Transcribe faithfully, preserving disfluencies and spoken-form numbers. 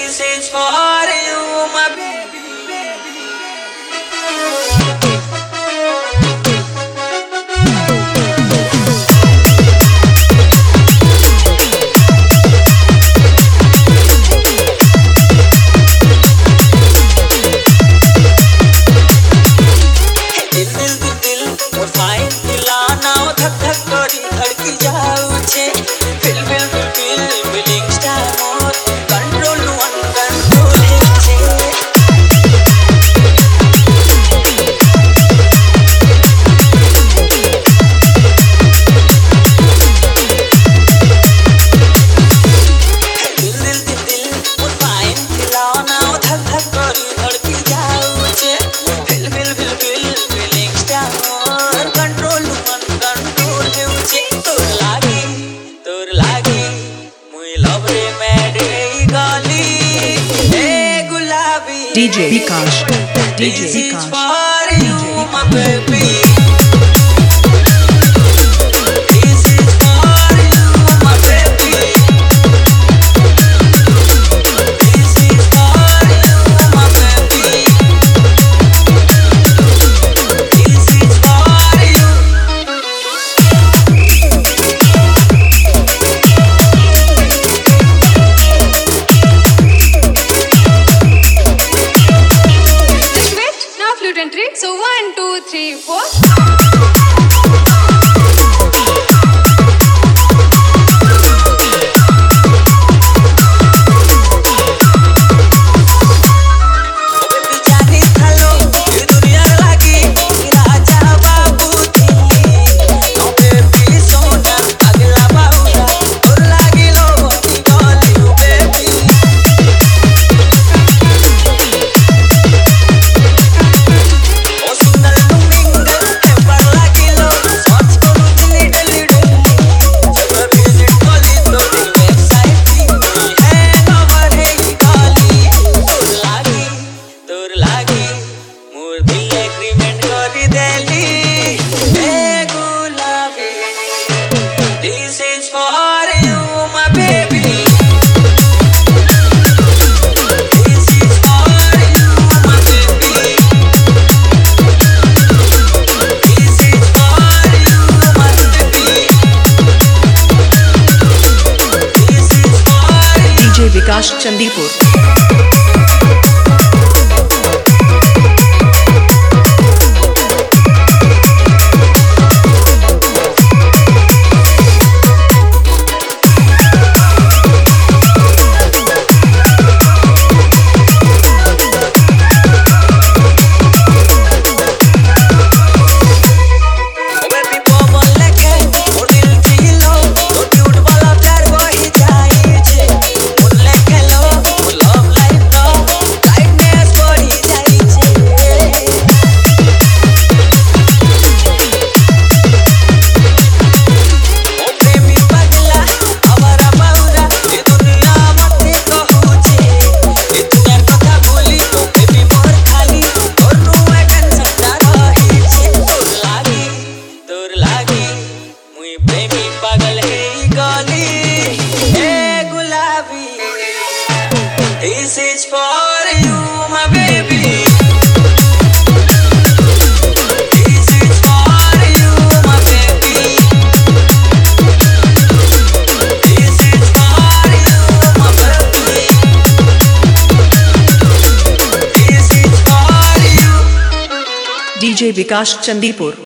This is for you, my baby. D J Vikash, D J This is Vikash, for you, D J my baby. So one, two, three, four. This is for you, my baby. This is for you, my baby. This is for you, my baby. This is for you. D J Vikash Chandipur. This is for you, my baby. This is for you, my baby. This is for you, my baby. This is for you. D J Vikash Chandipur.